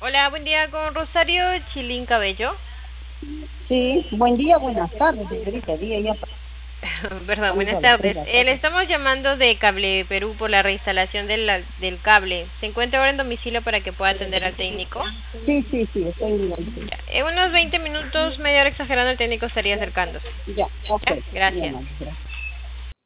Hola, buen día con Rosario Chilín Cabello. Sí, buen día, buenas tardes, señorita. Día ya Perdón, pasamos buenas a las tres tardes. de la tarde. Le estamos llamando de Cable Perú por la reinstalación del cable. ¿Se encuentra ahora en domicilio para que pueda atender al técnico? Sí, estoy en el Ya, en unos 20 minutos, media hora exagerando, el técnico estaría acercándose. Ya, ok, Ya, muy gracias. amable, gracias.